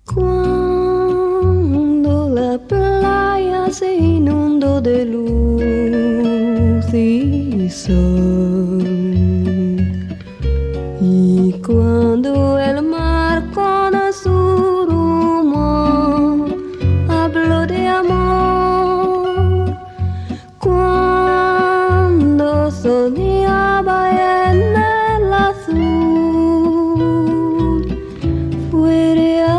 Cuando la playa se inundó de luz y sol, y cuando el mar con su rumor habló de amor, cuando soñaba en el azul, fue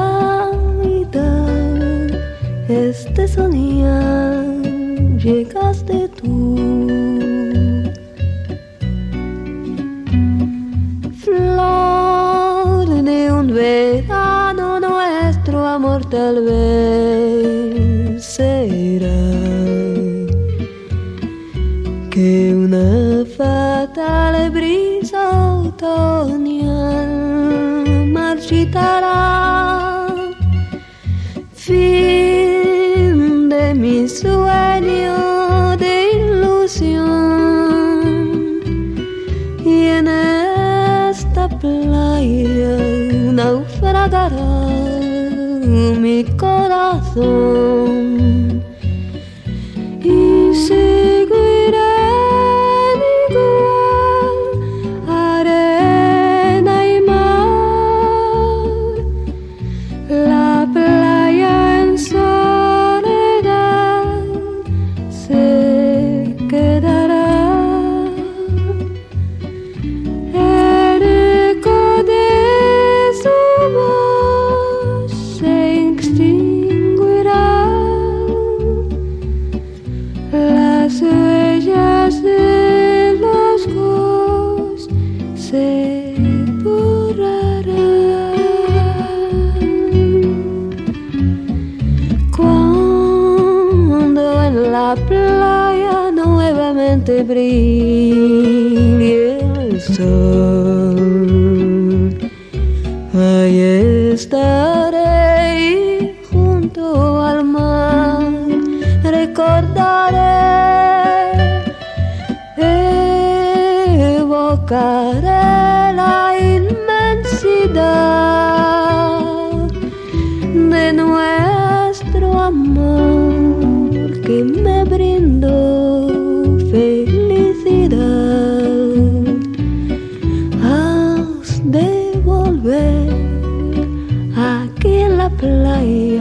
realidad este soñar, llegaste tú. Flor de un verano, nuestro amor tal vez será que una fatal brisa otoñal marchitará. Fin de mi sueño de ilusión, y en esta playa naufragará mi corazón, y seguiré igual, arena y mar, la playa en soledad se quedará. El eco de su voz se extinguirá, las huellas de los ojos se borrarán. Cuando en la playa nuevamente brille el sol, ahí estaré y junto al mar recordaré, evocaré la inmensidad de nuestro amor que me brindó felicidad. Has de volver aquí en la playa